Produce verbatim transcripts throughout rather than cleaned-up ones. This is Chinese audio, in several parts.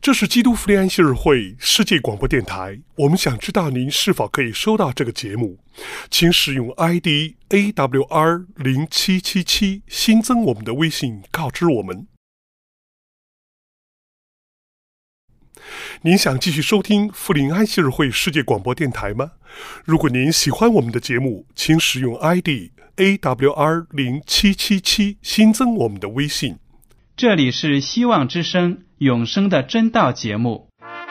这是基督福临安息日会世界广播电台，我们想知道您是否可以收到这个节目，请使用 I D A W R 零七七七 新增我们的微信告知我们。您想继续收听福临安息日会世界广播电台吗？如果您喜欢我们的节目，请使用 I D A W R 零七七七 新增我们的微信。 这里是希望之声永生的真道节目。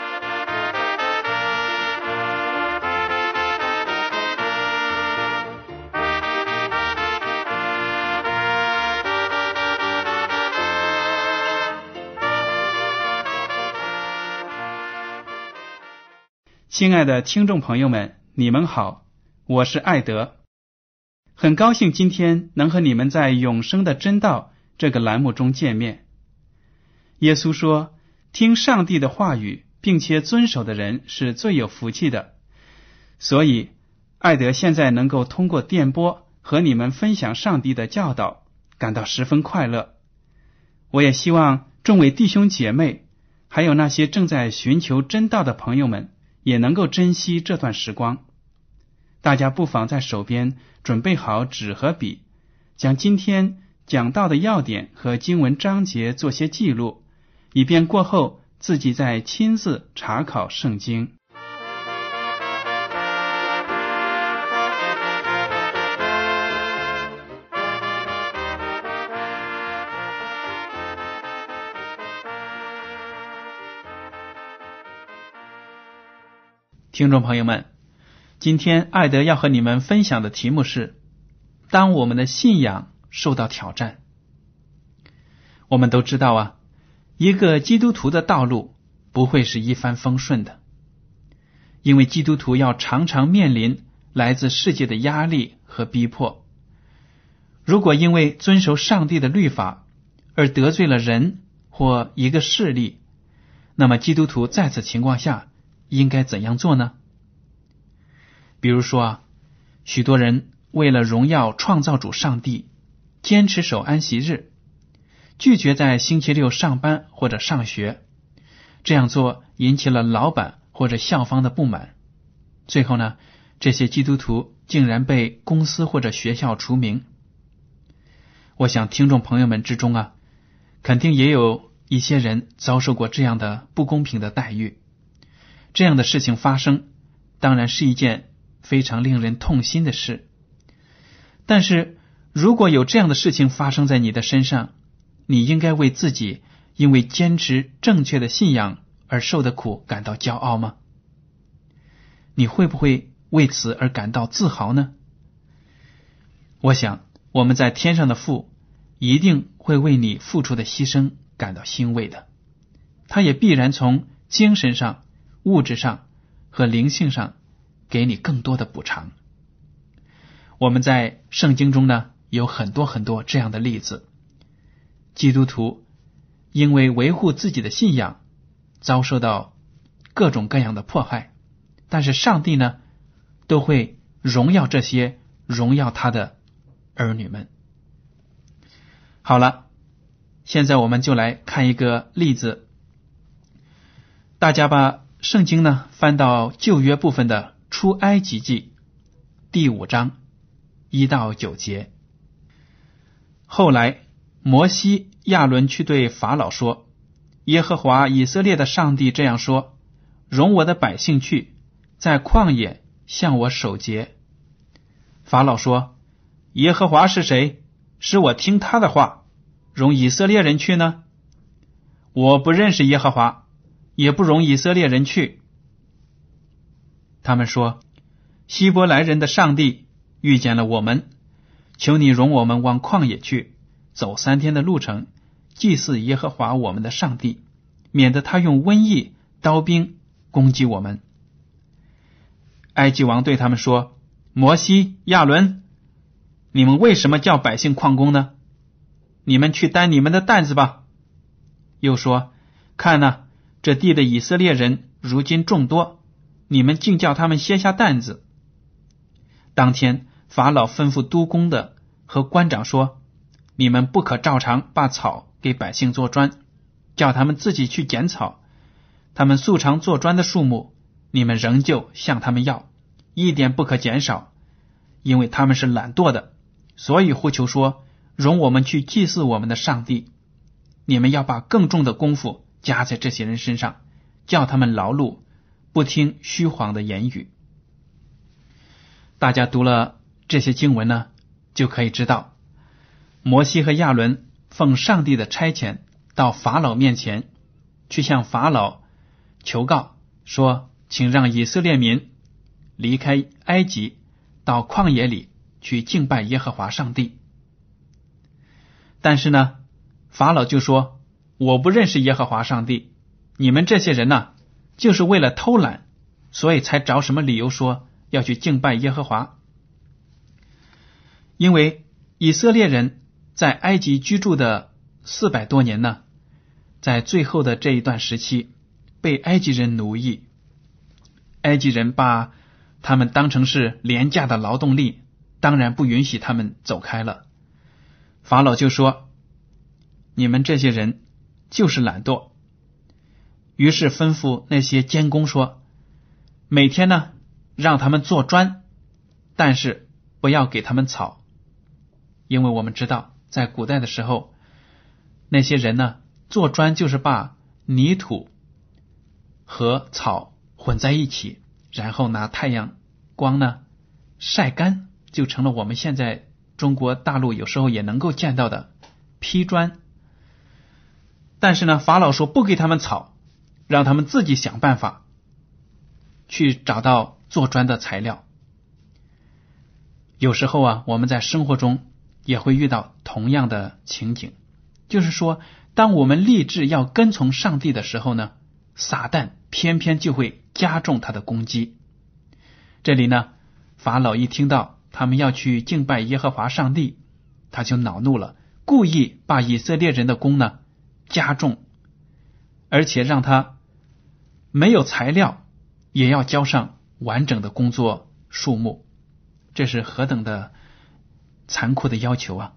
亲爱的听众朋友们，你们好，我是艾德，很高兴今天能和你们在永生的真道这个栏目中见面。耶稣说，听上帝的话语并且遵守的人是最有福气的，所以艾德现在能够通过电波和你们分享上帝的教导，感到十分快乐。我也希望众位弟兄姐妹还有那些正在寻求真道的朋友们也能够珍惜这段时光。大家不妨在手边准备好纸和笔，将今天讲到的要点和经文章节做些记录，以便过后自己再亲自查考圣经。听众朋友们，今天艾德要和你们分享的题目是：当我们的信仰受到挑战。我们都知道啊，一个基督徒的道路不会是一帆风顺的，因为基督徒要常常面临来自世界的压力和逼迫。如果因为遵守上帝的律法而得罪了人或一个势力，那么基督徒在此情况下应该怎样做呢？比如说啊，许多人为了荣耀创造主上帝，坚持守安息日，拒绝在星期六上班或者上学，这样做引起了老板或者校方的不满。最后呢，这些基督徒竟然被公司或者学校除名。我想听众朋友们之中啊，肯定也有一些人遭受过这样的不公平的待遇。这样的事情发生，当然是一件非常令人痛心的事。但是如果有这样的事情发生在你的身上，你应该为自己因为坚持正确的信仰而受的苦感到骄傲吗？你会不会为此而感到自豪呢？我想我们在天上的父一定会为你付出的牺牲感到欣慰的，他也必然从精神上、物质上和灵性上给你更多的补偿。我们在圣经中呢，有很多很多这样的例子，基督徒因为维护自己的信仰遭受到各种各样的迫害，但是上帝呢，都会荣耀这些荣耀他的儿女们。好了，现在我们就来看一个例子。大家把圣经呢翻到旧约部分的出埃及记第五章一到九节。后来摩西、亚伦去对法老说，耶和华以色列的上帝这样说，容我的百姓去，在旷野向我守节。法老说，耶和华是谁？使我听他的话，容以色列人去呢？我不认识耶和华，也不容以色列人去。他们说，希伯来人的上帝遇见了我们，求你容我们往旷野去，走三天的路程，祭祀耶和华我们的上帝，免得他用瘟疫、刀兵攻击我们。埃及王对他们说，摩西、亚伦，你们为什么叫百姓旷工呢？你们去担你们的担子吧。又说，看哪，这地的以色列人如今众多，你们竟叫他们歇下担子。当天法老吩咐督工的和官长说，你们不可照常把草给百姓做砖，叫他们自己去捡草， 他们素常做砖的数目，你们仍旧向他们要，一点不可减少，因为他们是懒惰的，所以呼求说，容我们去祭祀我们的上帝。你们要把更重的功夫加在这些人身上，叫他们劳碌，不听虚谎的言语。大家读了这些经文呢，就可以知道，摩西和亚伦奉上帝的差遣到法老面前，去向法老求告，说请让以色列民离开埃及，到旷野里去敬拜耶和华上帝。但是呢，法老就说，我不认识耶和华上帝，你们这些人呢，就是为了偷懒，所以才找什么理由说要去敬拜耶和华。因为以色列人在埃及居住的四百多年呢，在最后的这一段时期被埃及人奴役，埃及人把他们当成是廉价的劳动力，当然不允许他们走开了。法老就说，你们这些人就是懒惰，于是吩咐那些监工说，每天呢让他们做砖，但是不要给他们草，因为我们知道在古代的时候，那些人呢做砖就是把泥土和草混在一起，然后拿太阳光呢晒干，就成了我们现在中国大陆有时候也能够见到的劈砖。但是呢，法老说不给他们草，让他们自己想办法去找到做砖的材料。有时候啊，我们在生活中也会遇到同样的情景，就是说当我们立志要跟从上帝的时候呢，撒旦偏偏就会加重他的攻击。这里呢，法老一听到他们要去敬拜耶和华上帝，他就恼怒了，故意把以色列人的工呢加重，而且让他没有材料也要交上完整的工作数目，这是何等的残酷的要求啊！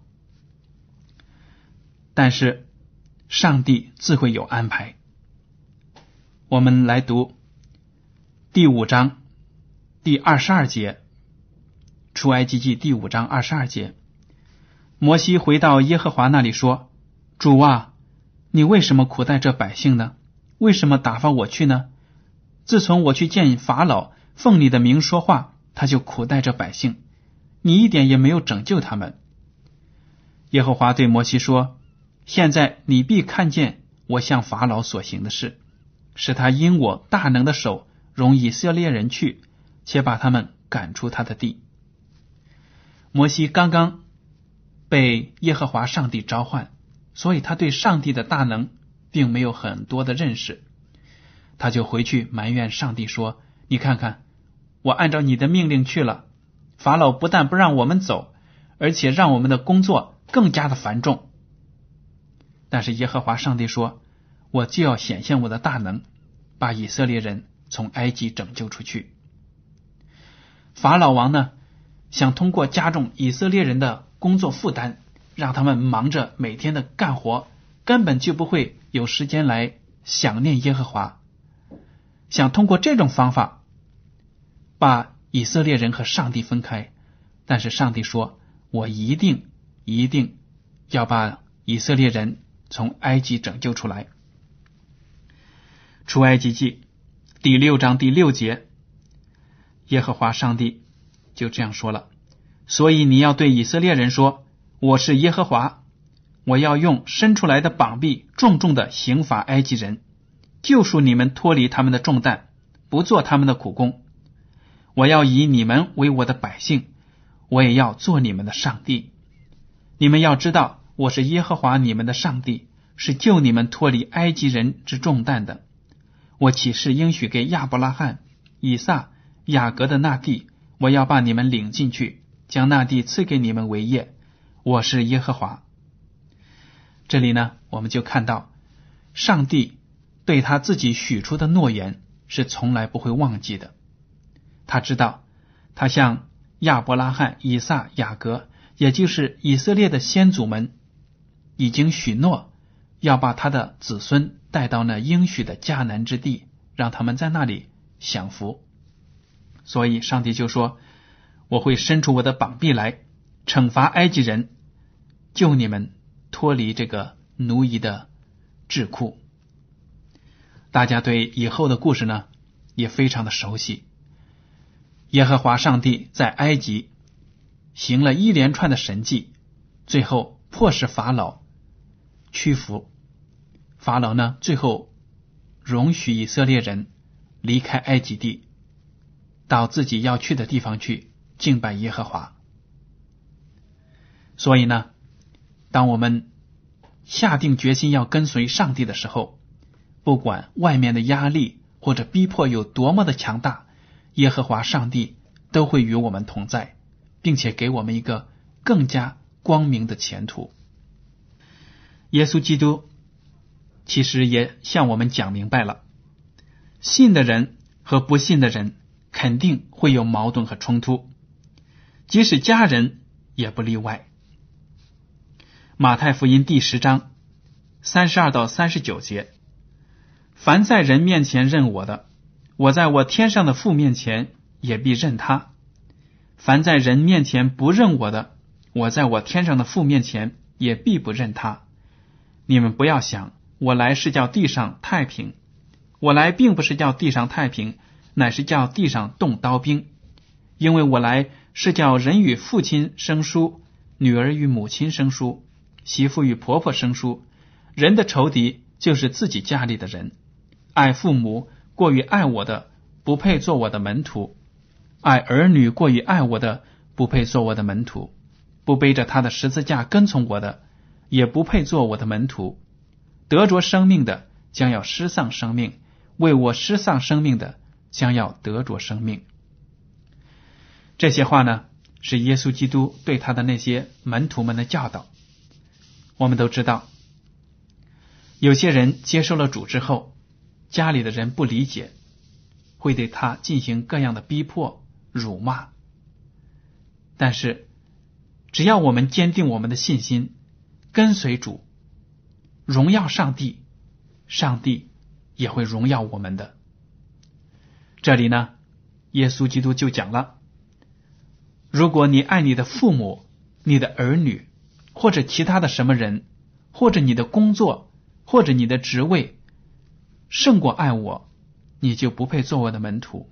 但是上帝自会有安排。我们来读第五章第二十二节，出埃及记第五章二十二节，摩西回到耶和华那里说，主啊，你为什么苦待这百姓呢？为什么打发我去呢？自从我去见法老，奉你的名说话，他就苦待这百姓，你一点也没有拯救他们。耶和华对摩西说，现在你必看见我向法老所行的事，使他因我大能的手容以色列人去，且把他们赶出他的地。摩西刚刚被耶和华上帝召唤，所以他对上帝的大能并没有很多的认识，他就回去埋怨上帝说，你看看，我按照你的命令去了，法老不但不让我们走，而且让我们的工作更加的繁重。但是耶和华上帝说，我就要显现我的大能，把以色列人从埃及拯救出去。法老王呢，想通过加重以色列人的工作负担，让他们忙着每天的干活，根本就不会有时间来想念耶和华，想通过这种方法把以色列人和上帝分开。但是上帝说，我一定一定要把以色列人从埃及拯救出来。出埃及记第六章第六节，耶和华上帝就这样说了，所以你要对以色列人说，我是耶和华，我要用伸出来的膀臂重重的刑罚埃及人，救赎你们脱离他们的重担，不做他们的苦工。我要以你们为我的百姓，我也要做你们的上帝。你们要知道，我是耶和华你们的上帝，是救你们脱离埃及人之重担的。我起誓应许给亚伯拉罕、以撒、雅各的那地，我要把你们领进去，将那地赐给你们为业。我是耶和华。这里呢，我们就看到上帝对他自己许出的诺言是从来不会忘记的。他知道他向亚伯拉罕、以撒、雅各，也就是以色列的先祖们，已经许诺要把他的子孙带到那应许的迦南之地， 让他们在那里享福。所以上帝就说，我会伸出我的膀臂来惩罚埃及人，救你们脱离这个奴役的桎梏。大家对以后的故事呢也非常的熟悉。耶和华上帝在埃及行了一连串的神迹，最后迫使法老屈服。法老呢最后容许以色列人离开埃及地，到自己要去的地方去敬拜耶和华。所以呢，当我们下定决心要跟随上帝的时候，不管外面的压力或者逼迫有多么的强大，耶和华上帝都会与我们同在，并且给我们一个更加光明的前途。耶稣基督其实也向我们讲明白了，信的人和不信的人肯定会有矛盾和冲突，即使家人也不例外。马太福音第十章三十二到三十九节，凡在人面前认我的，我在我天上的父面前也必认他；凡在人面前不认我的，我在我天上的父面前也必不认他。你们不要想我来是叫地上太平，我来并不是叫地上太平，乃是叫地上动刀兵。因为我来是叫人与父亲生疏，女儿与母亲生疏，媳妇与婆婆生疏。人的仇敌就是自己家里的人。爱父母过于爱我的，不配做我的门徒；爱儿女过于爱我的，不配做我的门徒；不背着他的十字架跟从我的，也不配做我的门徒。得着生命的将要失丧生命，为我失丧生命的将要得着生命。这些话呢，是耶稣基督对他的那些门徒们的教导。我们都知道，有些人接受了主之后，家里的人不理解，会对他进行各样的逼迫、辱骂。但是只要我们坚定我们的信心，跟随主，荣耀上帝，上帝也会荣耀我们的。这里呢，耶稣基督就讲了，如果你爱你的父母、你的儿女，或者其他的什么人，或者你的工作，或者你的职位，胜过爱我，你就不配做我的门徒。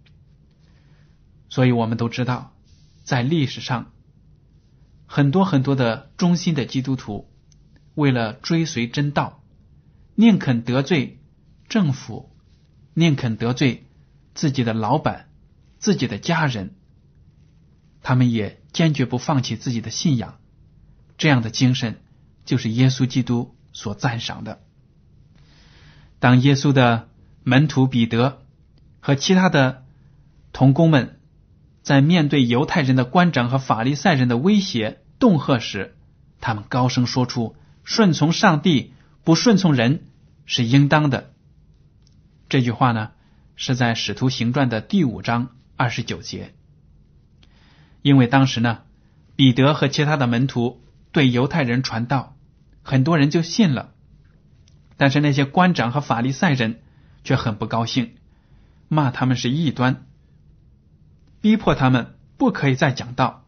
所以我们都知道，在历史上很多很多的忠心的基督徒，为了追随真道，宁肯得罪政府，宁肯得罪自己的老板、自己的家人，他们也坚决不放弃自己的信仰。这样的精神就是耶稣基督所赞赏的。当耶稣的门徒彼得和其他的同工们在面对犹太人的官长和法利赛人的威胁恫吓时，他们高声说出顺从上帝，不顺从人是应当的。这句话呢，是在使徒行传的第五章二十九节。因为当时呢，彼得和其他的门徒对犹太人传道，很多人就信了，但是那些官长和法利赛人却很不高兴，骂他们是异端，逼迫他们不可以再讲道。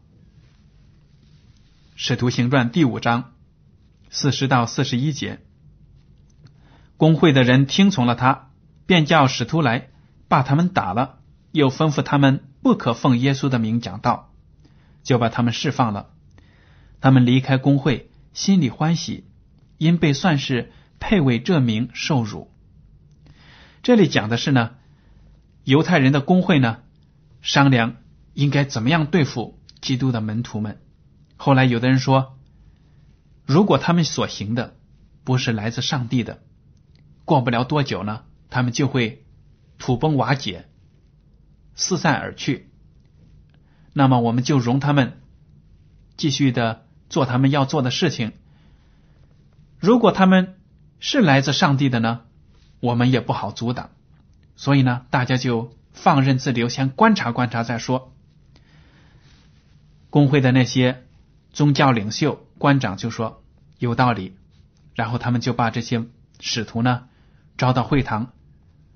使徒行传第五章四十到四十一节，公会的人听从了他，便叫使徒来，把他们打了，又吩咐他们不可奉耶稣的名讲道，就把他们释放了。他们离开公会，心里欢喜，因被算是配为这名受辱。这里讲的是呢，犹太人的公会呢，商量应该怎么样对付基督的门徒们。后来有的人说，如果他们所行的不是来自上帝的，过不了多久呢，他们就会土崩瓦解，四散而去。那么我们就容他们继续的做他们要做的事情。如果他们是来自上帝的呢，我们也不好阻挡。所以呢，大家就放任自流，先观察观察再说。公会的那些宗教领袖、官长就说有道理，然后他们就把这些使徒呢招到会堂，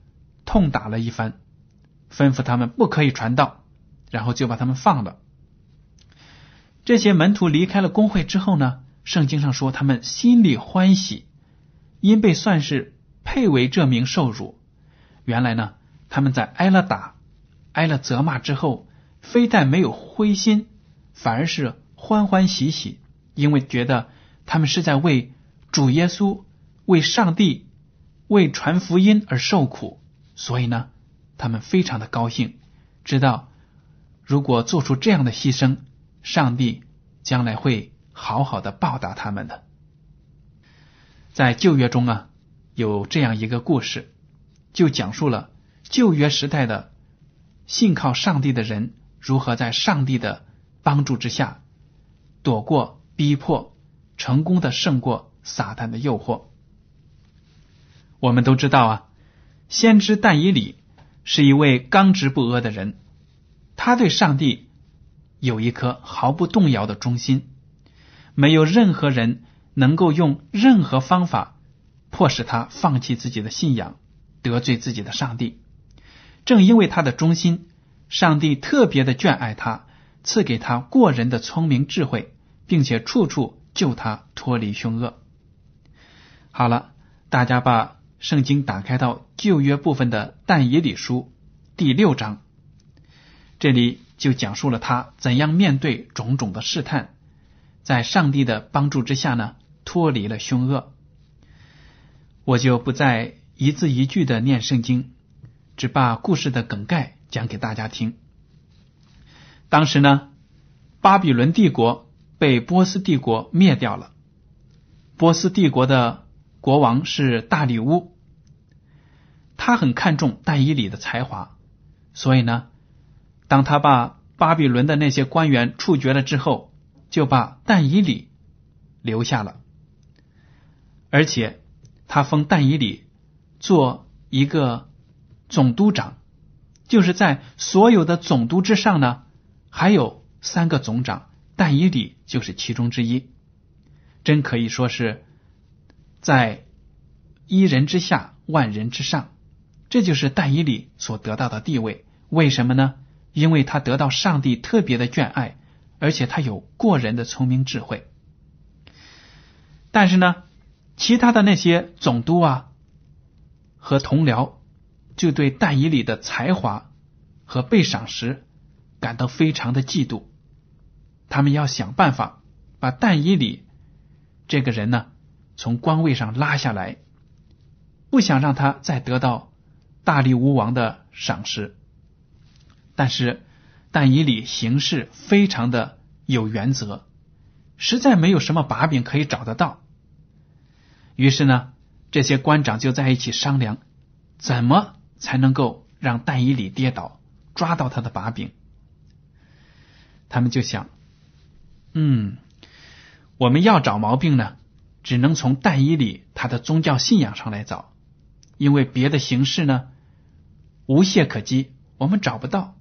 痛打了一番，吩咐他们不可以传道，然后就把他们放了。这些门徒离开了公会之后呢，圣经上说他们心里欢喜，因被算是配为这名受辱。原来呢，他们在挨了打挨了责骂之后，非但没有灰心，反而是欢欢喜喜，因为觉得他们是在为主耶稣、为上帝、为传福音而受苦，所以呢，他们非常的高兴，知道如果做出这样的牺牲，上帝将来会好好的报答他们的。在旧约中啊，有这样一个故事，就讲述了旧约时代的信靠上帝的人如何在上帝的帮助之下躲过逼迫，成功的胜过撒旦的诱惑。我们都知道啊，先知但以理是一位刚直不阿的人，他对上帝有一颗毫不动摇的忠心，没有任何人能够用任何方法迫使他放弃自己的信仰，得罪自己的上帝。正因为他的忠心，上帝特别的眷爱他，赐给他过人的聪明智慧，并且处处救他脱离凶恶。好了，大家把圣经打开到旧约部分的但以理书第六章，这里就讲述了他怎样面对种种的试探，在上帝的帮助之下呢，脱离了凶恶。我就不再一字一句的念圣经，只把故事的梗概讲给大家听。当时呢，巴比伦帝国被波斯帝国灭掉了，波斯帝国的国王是大利乌，他很看重但以理的才华，所以呢，当他把巴比伦的那些官员处决了之后，就把但以理留下了，而且他封但以理做一个总督长，就是在所有的总督之上呢，还有三个总长，但以理就是其中之一，真可以说是在一人之下，万人之上。这就是但以理所得到的地位。为什么呢？因为他得到上帝特别的眷爱，而且他有过人的聪明智慧。但是呢，其他的那些总督啊和同僚就对但以理的才华和被赏识感到非常的嫉妒，他们要想办法把但以理这个人呢从官位上拉下来，不想让他再得到大利乌王的赏识。但是但以理行事非常的有原则，实在没有什么把柄可以找得到。于是呢，这些官长就在一起商量，怎么才能够让但以理跌倒，抓到他的把柄。他们就想，嗯，我们要找毛病呢，只能从但以理他的宗教信仰上来找，因为别的形式呢无懈可击，我们找不到。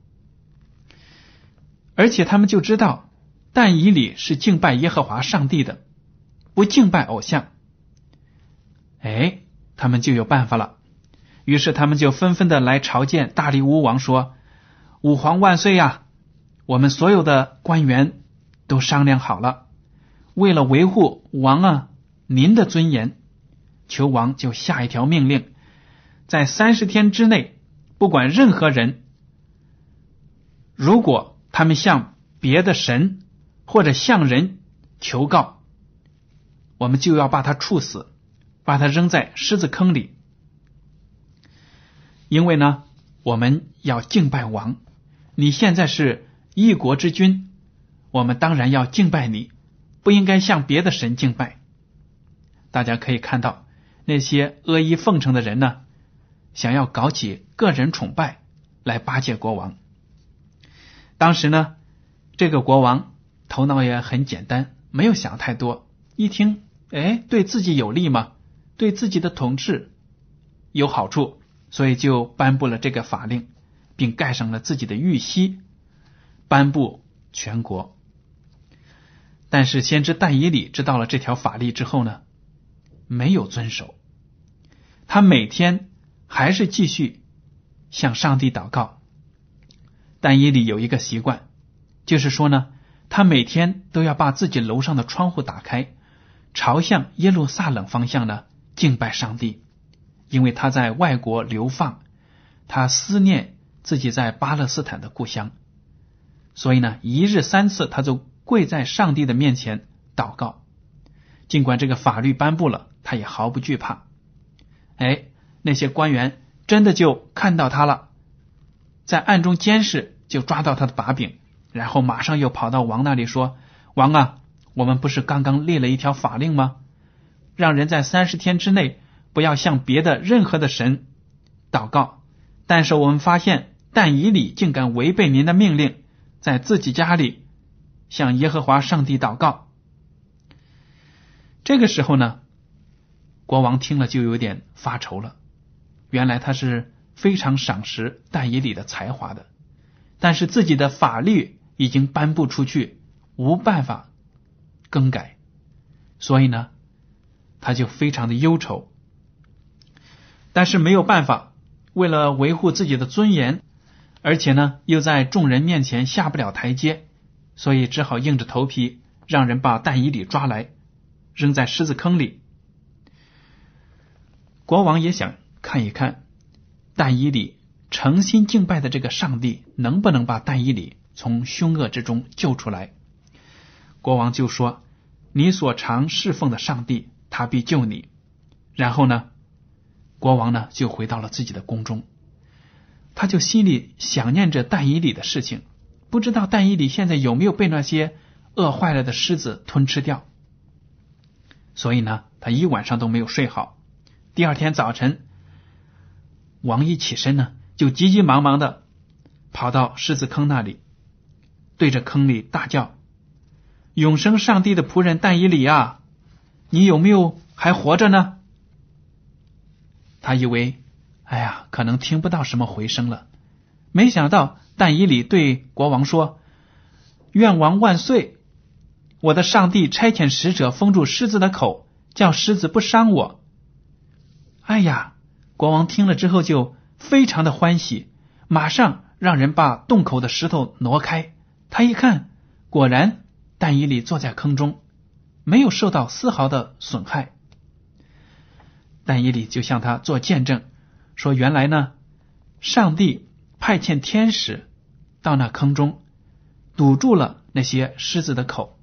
而且他们就知道但以理是敬拜耶和华上帝的，不敬拜偶像。哎，他们就有办法了。于是他们就纷纷的来朝见大利乌王，说：吾皇万岁呀！我们所有的官员都商量好了，为了维护王啊您的尊严，求王就下一条命令，在三十天之内，不管任何人，如果他们向别的神或者向人求告，我们就要把他处死，把他扔在狮子坑里。因为呢，我们要敬拜王，你现在是一国之君，我们当然要敬拜你，不应该向别的神敬拜。大家可以看到，那些阿谀奉承的人呢，想要搞起个人崇拜来巴结国王。当时呢，这个国王头脑也很简单，没有想太多，一听，哎，对自己有利吗？对自己的统治有好处，所以就颁布了这个法令，并盖上了自己的玉玺，颁布全国。但是先知但以理知道了这条法律之后呢，没有遵守，他每天还是继续向上帝祷告。但以理有一个习惯，就是说呢，他每天都要把自己楼上的窗户打开，朝向耶路撒冷方向呢敬拜上帝。因为他在外国流放，他思念自己在巴勒斯坦的故乡，所以呢，一日三次他就跪在上帝的面前祷告。尽管这个法律颁布了，他也毫不惧怕。哎，那些官员真的就看到他了，在暗中监视，就抓到他的把柄，然后马上又跑到王那里说：王啊，我们不是刚刚列了一条法令吗？让人在三十天之内不要向别的任何的神祷告，但是我们发现但以理竟敢违背您的命令，在自己家里向耶和华上帝祷告。这个时候呢，国王听了就有点发愁了。原来他是非常赏识但以理的才华的，但是自己的法律已经颁布出去，无办法更改，所以呢，他就非常的忧愁。但是没有办法，为了维护自己的尊严，而且呢又在众人面前下不了台阶，所以只好硬着头皮让人把但以理抓来，扔在狮子坑里。国王也想看一看但以理诚心敬拜的这个上帝能不能把但以理从凶恶之中救出来。国王就说：你所常侍奉的上帝，他必救你。然后呢，国王呢就回到了自己的宫中，他就心里想念着但以理的事情，不知道但以理现在有没有被那些饿坏了的狮子吞吃掉。所以呢，他一晚上都没有睡好。第二天早晨，王一起身呢，就急急忙忙的跑到狮子坑那里，对着坑里大叫：永生上帝的仆人但以理啊，你有没有还活着呢？他以为哎呀，可能听不到什么回声了，没想到但以理对国王说：愿王万岁，我的上帝差遣使者封住狮子的口，叫狮子不伤我。哎呀，国王听了之后就非常的欢喜，马上让人把洞口的石头挪开。他一看，果然但以理坐在坑中，没有受到丝毫的损害。但以理就向他做见证，说原来呢，上帝派遣天使到那坑中，堵住了那些狮子的口。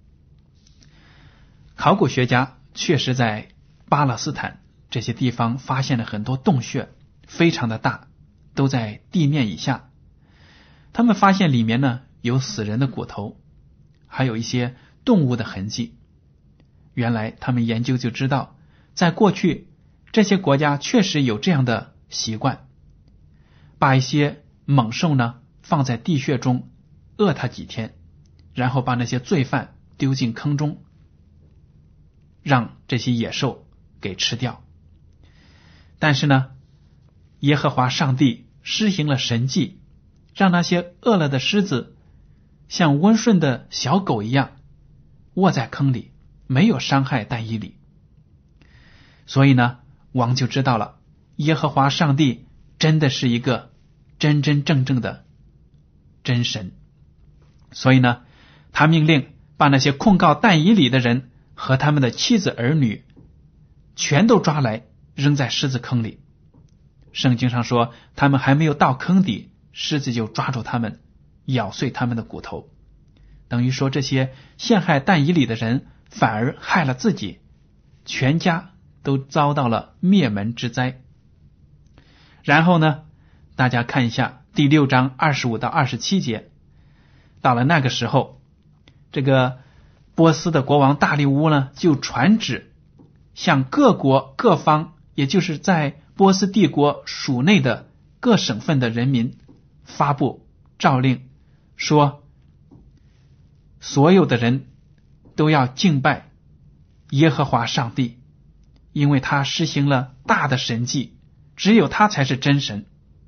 考古学家确实在巴勒斯坦这些地方发现了很多洞穴，非常的大，都在地面以下。他们发现里面呢有死人的骨头，还有一些动物的痕迹。原来他们研究就知道，在过去这些国家确实有这样的习惯，把一些猛兽呢放在地穴中饿它几天，然后把那些罪犯丢进坑中，让这些野兽给吃掉。但是呢，耶和华上帝施行了神迹，让那些饿了的狮子像温顺的小狗一样卧在坑里，没有伤害但以理。所以呢，王就知道了，耶和华上帝真的是一个真真正正的真神。所以呢，他命令把那些控告但以理的人和他们的妻子儿女全都抓来，扔在狮子坑里。圣经上说，他们还没有到坑底，狮子就抓住他们，咬碎他们的骨头。等于说，这些陷害但以理的人反而害了自己，全家都遭到了灭门之灾。然后呢，大家看一下第六章二十五到二十七节。到了那个时候，这个波斯的国王大利乌呢，就传旨向各国各方，也就是在波斯帝国属内的各省份的人民发布诏令，说所有的人都要敬拜耶和华上帝，因为他施行了大的神迹，只有他才是真神。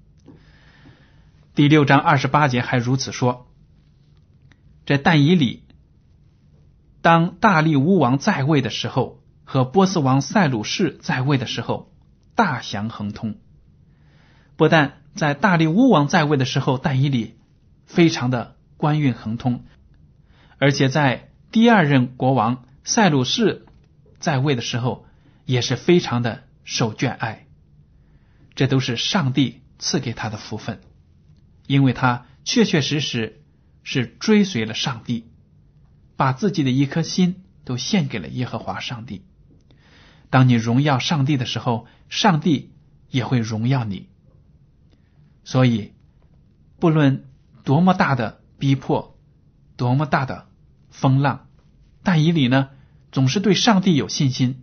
第六章二十八节还如此说：这但以理当大利乌王在位的时候，和波斯王塞鲁士在位的时候，大祥亨通。不但在大利乌王在位的时候，但以理非常的官运亨通，而且在第二任国王塞鲁士在位的时候也是非常的受眷爱。这都是上帝赐给他的福分，因为他确确实实是追随了上帝，把自己的一颗心都献给了耶和华上帝。当你荣耀上帝的时候，上帝也会荣耀你。所以不论多么大的逼迫，多么大的风浪，但以理呢总是对上帝有信心，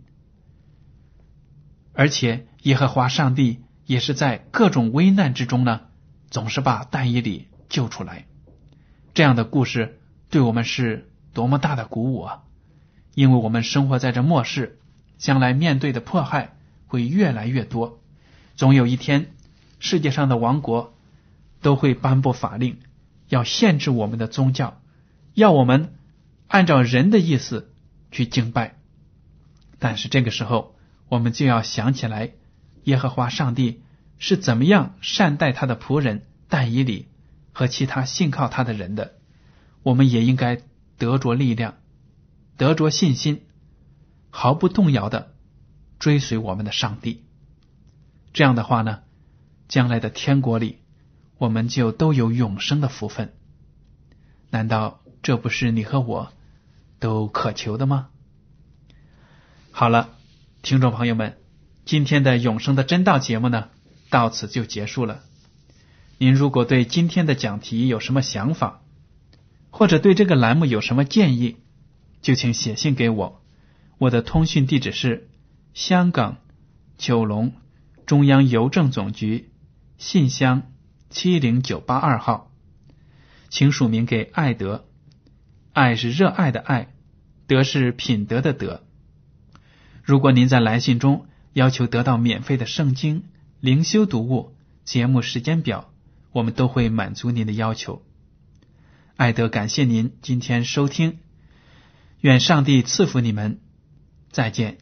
而且耶和华上帝也是在各种危难之中呢总是把但以理救出来。这样的故事对我们是多么大的鼓舞啊！因为我们生活在这末世，将来面对的迫害会越来越多，总有一天世界上的王国都会颁布法令，要限制我们的宗教，要我们按照人的意思去敬拜。但是这个时候我们就要想起来耶和华上帝是怎么样善待他的仆人但以理和其他信靠他的人的，我们也应该得着力量，得着信心，毫不动摇的追随我们的上帝。这样的话呢，将来的天国里我们就都有永生的福分。难道这不是你和我都渴求的吗？好了，听众朋友们，今天的永生的真道节目呢到此就结束了。您如果对今天的讲题有什么想法，或者对这个栏目有什么建议，就请写信给我。我的通讯地址是香港九龙中央邮政总局信箱七零九八二号，请署名给爱德。爱是热爱的爱，德是品德的德。如果您在来信中要求得到免费的圣经、灵修读物、节目时间表，我们都会满足您的要求。爱德感谢您今天收听，愿上帝赐福你们，再见。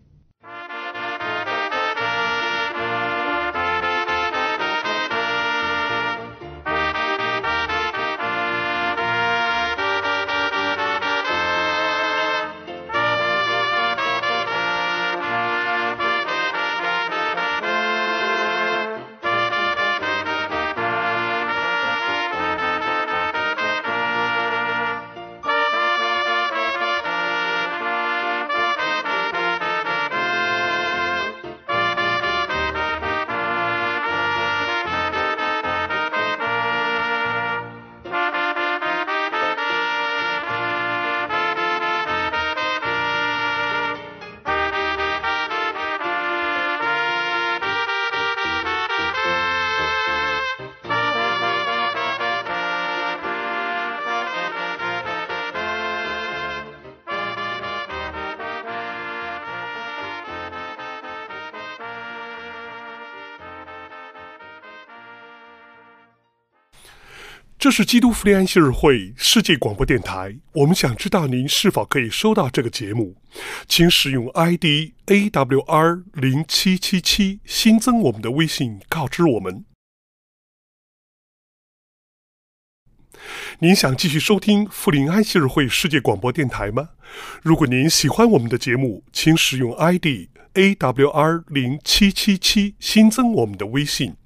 这是基督福临安息日会世界广播电台，我们想知道您是否可以收到这个节目，请使用 I D A W R 零七七七 新增我们的微信告知我们。您想继续收听福临安息日会世界广播电台吗？如果您喜欢我们的节目，请使用 I D A W R 零七七七 新增我们的微信。